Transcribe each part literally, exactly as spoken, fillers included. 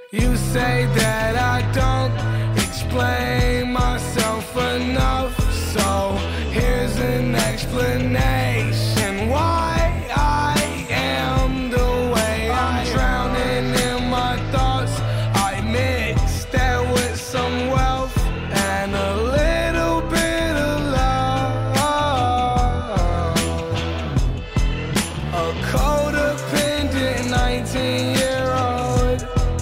You say that I don't explain myself enough, so here's an explanation why I am the way I'm drowning in my thoughts. I mixed that with some wealth and a little bit of love. A codependent nineteen year old,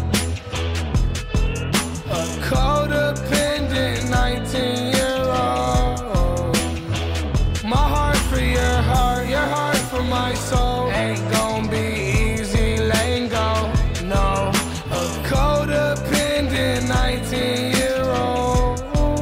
a codependent nineteen year old. My heart for your heart, your heart for my soul. Ain't gon' be easy letting go, no. A codependent nineteen year old.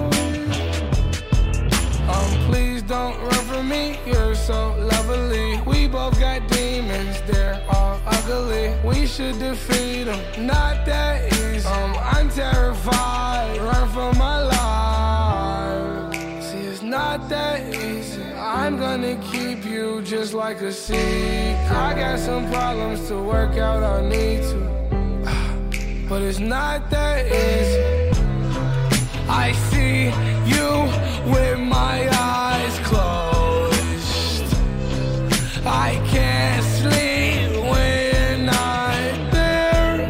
Um, please don't run from me, you're so lovely. We both got demons, they're all ugly. We should defeat them, not that easy. Um, I'm terrified, run for my life. See, it's not that easy. I'm gonna keep you just like a secret. I got some problems to work out, I need to, but it's not that easy. I see you with my eyes closed. I can't sleep when you're not there.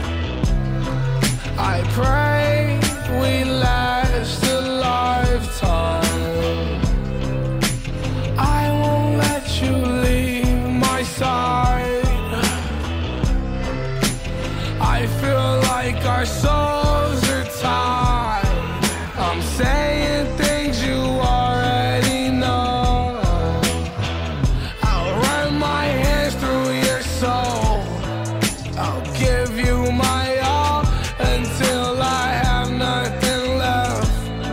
I pray we last a lifetime. I won't let you leave my side. I feel like our souls are tied. I'm saying things you already know. I'll run my hands through your soul. I'll give you my all until I have nothing left.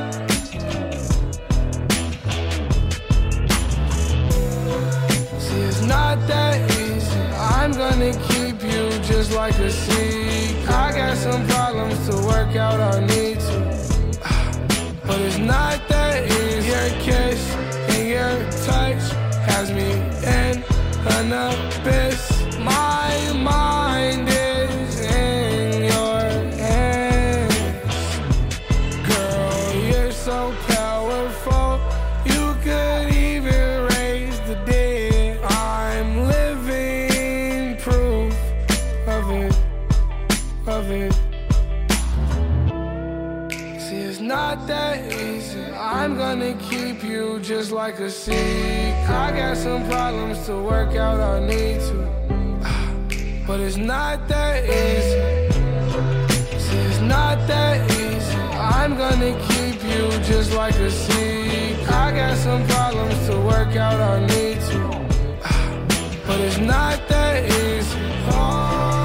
See, it's not that easy. I'm gonna keep you just like a secret. I got some problems to work out, I need to, but it's not that easy. Your kiss and your touch has me in an abyss. My mind is in your hands. Girl, you're so powerful, you could even raise the dead. I'm living proof of it, of it. See, it's not that easy. I'm gonna keep you just like a secret. I got some problems to work out, I need to, but it's not that easy. See, it's not that easy. I'm gonna keep you just like a secret. I got some problems to work out, I need to, but it's not that easy. Oh.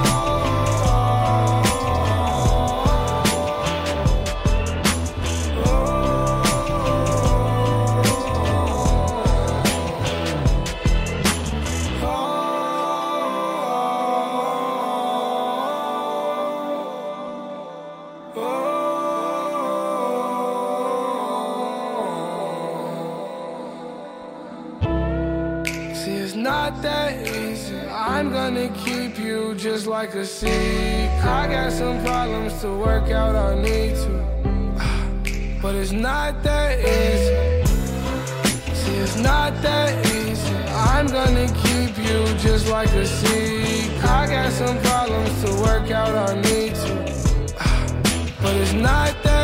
Not that easy. I'm gonna keep you just like a secret. I got some problems to work out, I need to, but it's not that easy. See, it's not that easy. I'm gonna keep you just like a secret. I got some problems to work out, I need to, but it's not that